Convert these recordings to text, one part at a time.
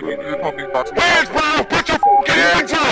You're talking about hands, bro! Put your fucking hands up!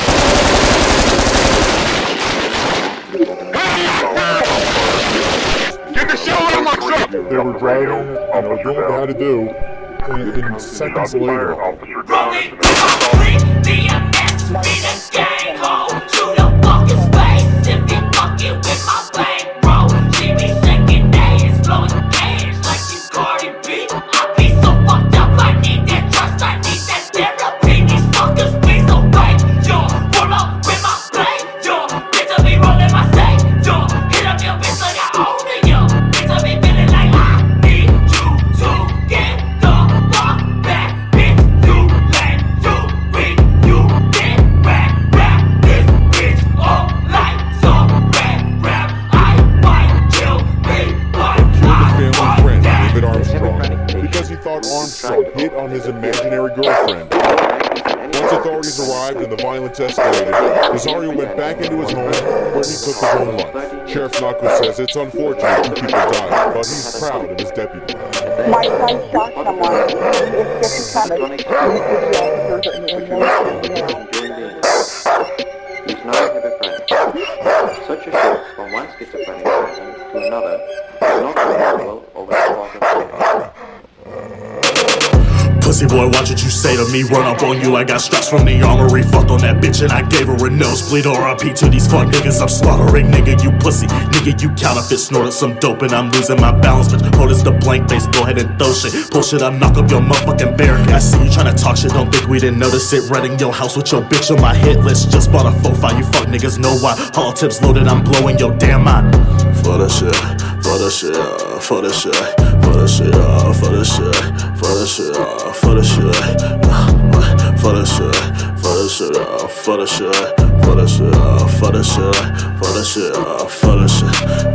Get the shell out of my truck! They were driving, doing what they had to do, and seconds later, Rolling through my street, BMX, be the gang ho. Shoot a fucking space if you fucking with my bankroll. She be shaking ass, blowing cash like she's Cardi B. I be so fucked up, I need that trust, I need that therapy. These fuckers be so fake, yo. Roll up with my blade, yo. Bitch, I be rolling my safe, yo. Hit up your bitch like I own it, yo. Bitch, I be feeling like I need you to get the fuck back, bitch. You lame, you weak, you get rap, this bitch all like some rap. I might kill me, but killed I his family want friend, that. David Armstrong, because he thought Armstrong hit on his imaginary girlfriend. Once authorities arrived and the violence escalated, Rosario went back into his home where he took his own life. Sheriff Nako says it's unfortunate 2 people died, but he's proud of his deputy. My son shot someone. It's just because he's not a hypochondriac. Such a shift from one schizophrenic person to another is not remarkable over the course of time. Pussy boy, watch what you say to me. Run up on you, I got straps from the armory. Fucked on that bitch and I gave her a nosebleed. R.I.P. to these fuck niggas I'm slaughtering. Nigga, you pussy. Nigga, you counterfeit. Snorted some dope and I'm losing my balance. Bitch, hold this the blank face. Go ahead and throw shit. Pull shit up, knock up your motherfucking barricade. I see you tryna talk shit. Don't think we didn't notice it. Renting your house with your bitch on my hit list. Just bought a 4-5. You fuck niggas know why. Hall tips loaded. I'm blowing your damn mind. For the shit. For the shit. For the shit. For the shit. For the shit. For the shit. For the shit. For the shit, for the shit, for the shit, for the shit, for the shit, for the shit, for the shit.